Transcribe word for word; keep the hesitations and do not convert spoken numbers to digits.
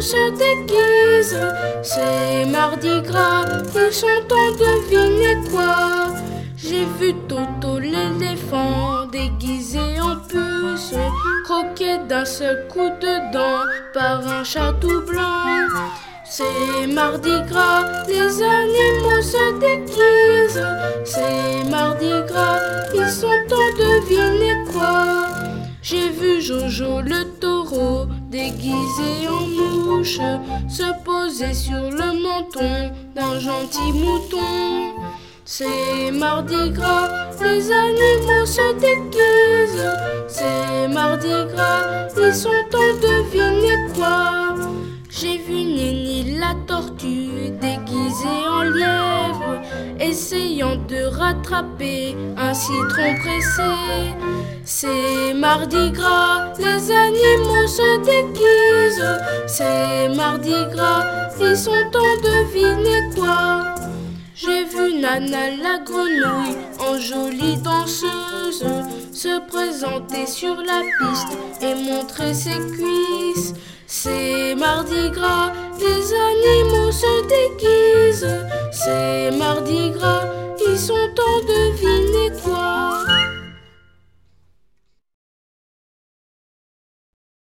se déguisent. C'est Mardi Gras, ils sont en devinez quoi. J'ai vu Toto l'éléphant déguisé en puce, croqué d'un seul coup de dent par un chat tout blanc. C'est Mardi Gras, les animaux se déguisent. C'est Mardi Gras, ils sont en devinez quoi. J'ai vu Jojo le taureau déguisé en mouche se poser sur le menton d'un gentil mouton. C'est Mardi Gras, les animaux se déguisent. C'est Mardi Gras, ils sont en devinez quoi. J'ai vu Nini la tortue déguisée en lièvre, essayant de rattraper un citron pressé. C'est Mardi Gras, les animaux se déguisent. C'est Mardi Gras, ils sont en devinez quoi. J'ai vu Nana la grenouille en jolie danseuse se présenter sur la piste et montrer ses cuisses. C'est Mardi Gras, les animaux se